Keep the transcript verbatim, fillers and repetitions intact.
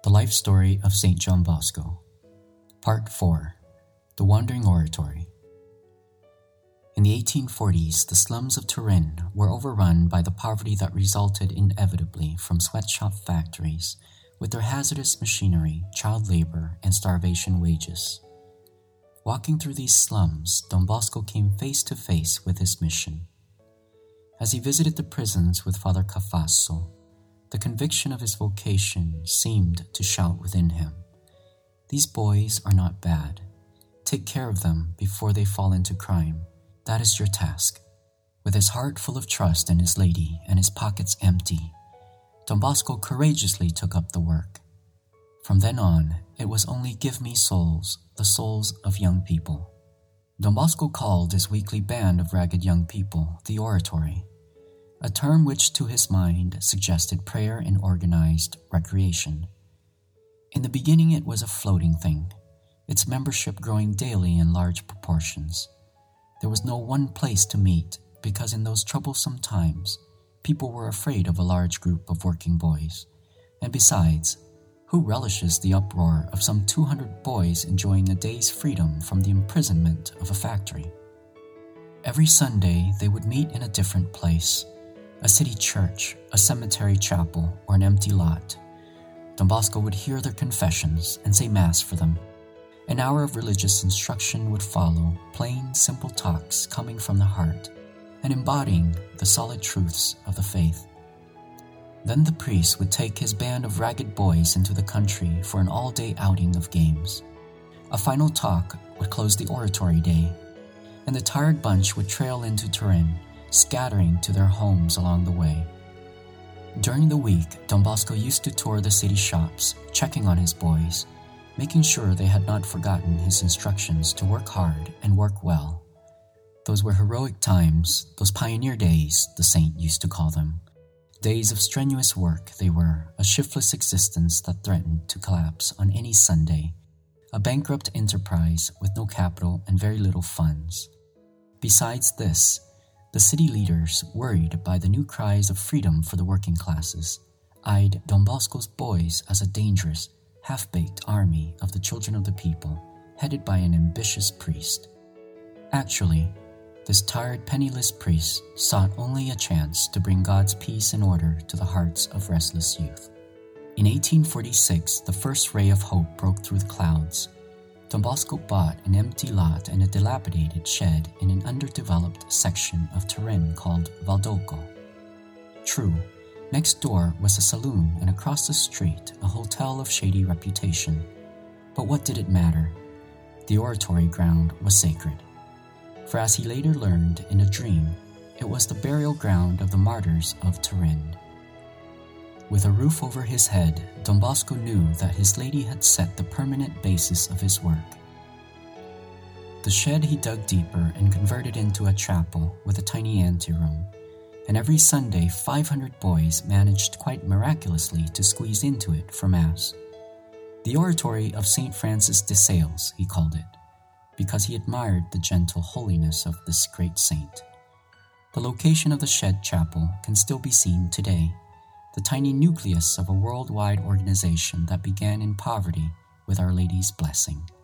The Life Story of Saint John Bosco. Part four. The Wandering Oratory. In the eighteen forties, the slums of Turin were overrun by the poverty that resulted inevitably from sweatshop factories with their hazardous machinery, child labor, and starvation wages. Walking through these slums, Don Bosco came face to face with his mission. As he visited the prisons with Father Cafasso, the conviction of his vocation seemed to shout within him, "These boys are not bad. Take care of them before they fall into crime. That is your task." With his heart full of trust in his lady and his pockets empty, Don Bosco courageously took up the work. From then on, it was only "Give me souls," the souls of young people. Don Bosco called his weekly band of ragged young people the Oratory, a term which to his mind suggested prayer and organized recreation. In the beginning it was a floating thing, its membership growing daily in large proportions. There was no one place to meet because in those troublesome times, people were afraid of a large group of working boys. And besides, who relishes the uproar of some two hundred boys enjoying a day's freedom from the imprisonment of a factory? Every Sunday they would meet in a different place, a city church, a cemetery chapel, or an empty lot. Don Bosco would hear their confessions and say Mass for them. An hour of religious instruction would follow, plain, simple talks coming from the heart and embodying the solid truths of the faith. Then the priest would take his band of ragged boys into the country for an all-day outing of games. A final talk would close the oratory day, and the tired bunch would trail into Turin, scattering to their homes along the way. During the week, Don Bosco used to tour the city shops, checking on his boys, making sure they had not forgotten his instructions to work hard and work well. Those were heroic times, those pioneer days, the saint used to call them. Days of strenuous work they were, a shiftless existence that threatened to collapse on any Sunday, a bankrupt enterprise with no capital and very little funds. Besides this, the city leaders, worried by the new cries of freedom for the working classes, eyed Don Bosco's boys as a dangerous, half-baked army of the children of the people, headed by an ambitious priest. Actually, this tired, penniless priest sought only a chance to bring God's peace and order to the hearts of restless youth. In eighteen forty-six, the first ray of hope broke through the clouds. Don Bosco bought an empty lot and a dilapidated shed in an underdeveloped section of Turin called Valdocco. True, next door was a saloon and across the street a hotel of shady reputation. But what did it matter? The oratory ground was sacred. For as he later learned in a dream, it was the burial ground of the martyrs of Turin. With a roof over his head, Don Bosco knew that his lady had set the permanent basis of his work. The shed he dug deeper and converted into a chapel with a tiny anteroom, and every Sunday five hundred boys managed quite miraculously to squeeze into it for Mass. The Oratory of Saint Francis de Sales, he called it, because he admired the gentle holiness of this great saint. The location of the shed chapel can still be seen today, the tiny nucleus of a worldwide organization that began in poverty with Our Lady's blessing.